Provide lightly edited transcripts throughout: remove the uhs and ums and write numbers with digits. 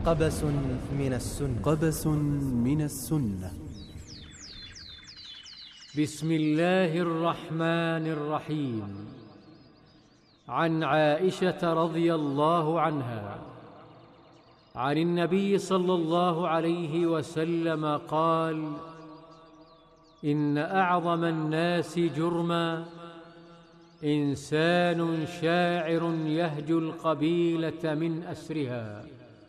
قبس من السنة. قبس من السنة. بسم الله الرحمن الرحيم. عن عائشة رضي الله عنها عن النبي صلى الله عليه وسلم قال: إن أعظم الناس جرما إنسان شاعر يهجو القبيلة من أسرها،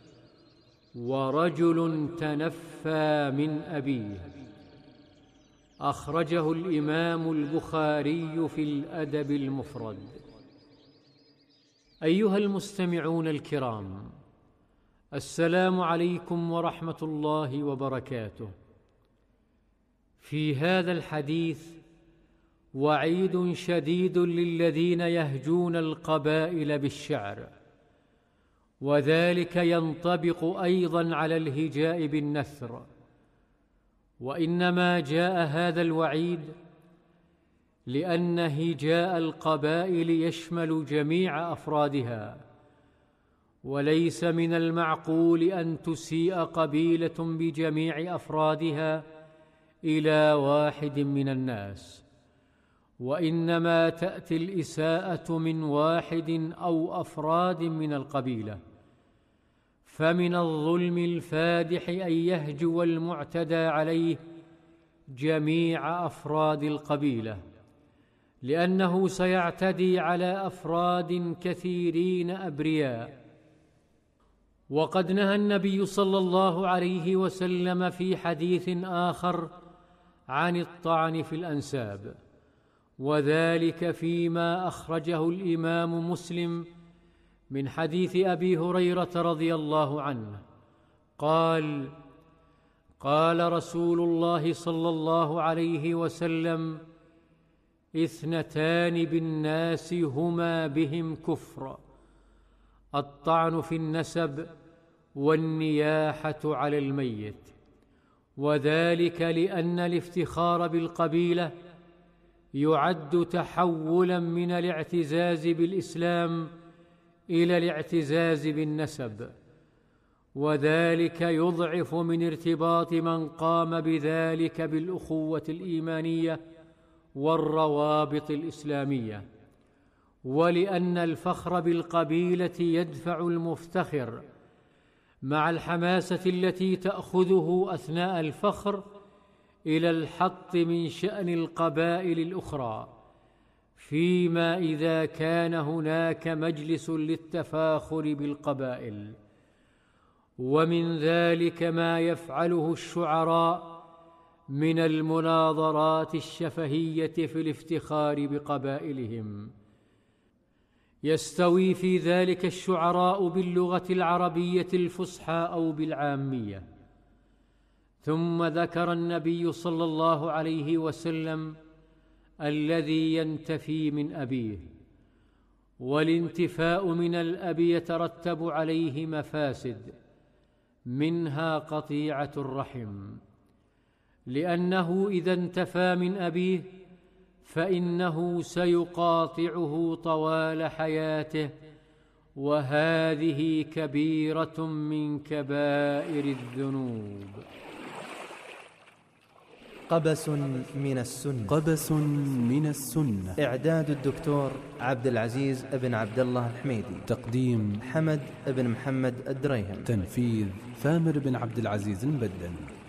ورجل تنفى من أبيه. أخرجه الإمام البخاري في الأدب المفرد. أيها المستمعون الكرام، السلام عليكم ورحمة الله وبركاته. في هذا الحديث وعيد شديد للذين يهجون القبائل بالشعر، وذلك ينطبق أيضا على الهجاء بالنثر. وإنما جاء هذا الوعيد لأن هجاء القبائل يشمل جميع أفرادها، وليس من المعقول أن تسيء قبيلة بجميع أفرادها إلى واحد من الناس، وإنما تأتي الإساءة من واحد أو أفراد من القبيلة. فمن الظلم الفادح أن يهجو المعتدى عليه جميع أفراد القبيلة، لأنه سيعتدي على أفراد كثيرين أبرياء. وقد نهى النبي صلى الله عليه وسلم في حديث آخر عن الطعن في الأنساب، وذلك فيما أخرجه الإمام مسلم من حديث أبي هريرة رضي الله عنه قال: قال رسول الله صلى الله عليه وسلم: اثنتان بالناس هما بهم كفر، الطعن في النسب والنياحة على الميت. وذلك لأن الافتخار بالقبيلة يعد تحولا من الاعتزاز بالإسلام إلى الاعتزاز بالنسب، وذلك يضعف من ارتباط من قام بذلك بالأخوة الإيمانية والروابط الإسلامية. ولأن الفخر بالقبيلة يدفع المفتخر مع الحماسة التي تأخذه أثناء الفخر إلى الحط من شأن القبائل الأخرى، فيما إذا كان هناك مجلس للتفاخر بالقبائل. ومن ذلك ما يفعله الشعراء من المناظرات الشفهية في الافتخار بقبائلهم. يستوي في ذلك الشعراء باللغة العربية الفصحى أو بالعامية. ثم ذكر النبي صلى الله عليه وسلم الذي ينتفي من أبيه، والانتفاء من الأب يترتب عليه مفاسد، منها قطيعة الرحم، لأنه إذا انتفى من أبيه فإنه سيقاطعه طوال حياته، وهذه كبيرة من كبائر الذنوب. قبس من السنة. قبس من السنة. إعداد الدكتور عبد العزيز بن عبد الله الحميدي. تقديم حمد بن محمد الدريهم. تنفيذ ثامر بن عبد العزيز البدن.